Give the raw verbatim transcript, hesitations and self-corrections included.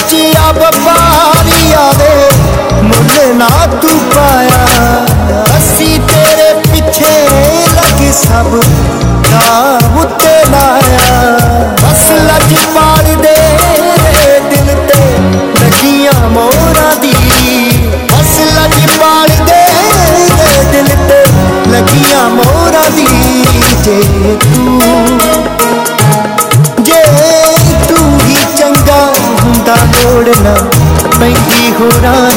सच्चिया वफारिया दे मुल ना तू पाया। असी तेरे पिछे लगे सब दाव उत्ते लाया। बस लजपाल दे दिल ते लगियां मोरा दी। बस लजपाल दे दिल ते लगियां मोरा दी। जे तू जे तू ही चंगा हुंदा लोड़ ना पैंदी होरां